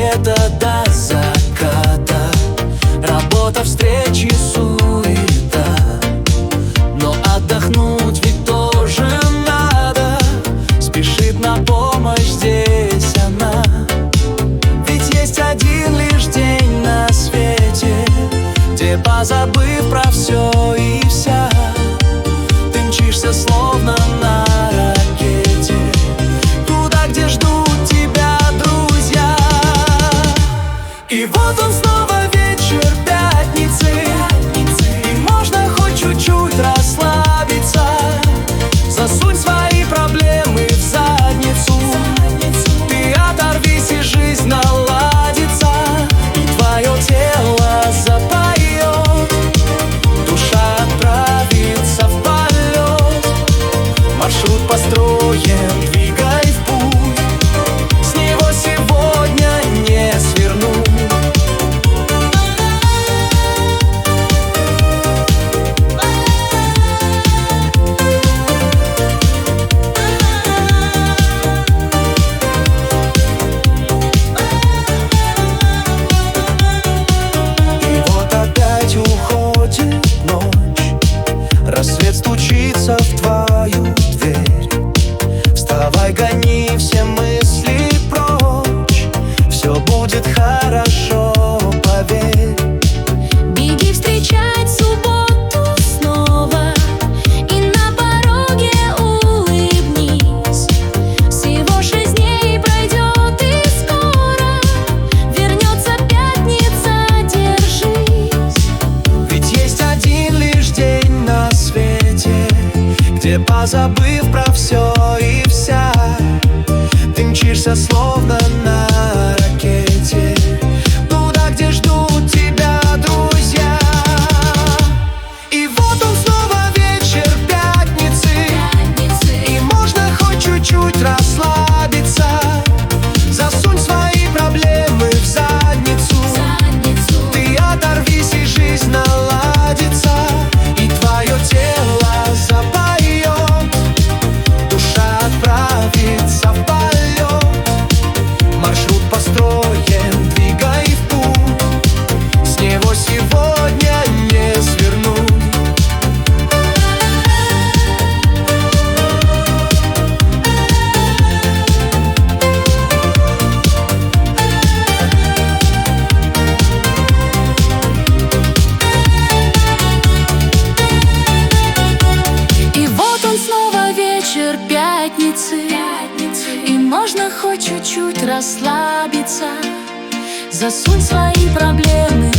рассвета до заката. Работа, встречи, суета, но отдохнуть ведь тоже надо. Спешит на помощь здесь она. Ведь есть один лишь день на свете, где, позабыв про все и вся, ты мчишься словно на ракете туда, где ждут тебя друзья. И вот он снова вечер пятницы, и можно хоть чуть-чуть расслабиться. Засунь свои проблемы в задницу, ты оторвись, и жизнь наладится. И твое тело запоет, душа отправится в полет. Маршрут построен, двигай в путь, с него сегодня не свернуть. Рассвет стучится в твою дверь. Вставай, гони все мысли прочь, все будет хорошо, поверь. Беги встречать субботу снова, и на пороге улыбнись. Всего 6 дней пройдет, и скоро вернется пятница, держись. Ведь есть один лишь день на свете, где, позабыв про все и вся, ты мчишься словно на ракете туда, где ждут тебя друзья. И вот он снова вечер пятницы, и можно хоть чуть-чуть расслабиться. Засунь свои проблемы в задницу, ты оторвись, и жизнь наладится. И твое тело запоет, душа отправится в полет. Маршрут построен, двигай в путь, с него сегодня не свернуть. И вот он снова вечер пятницы, и можно хоть чуть-чуть расслабиться. Засунь свои проблемы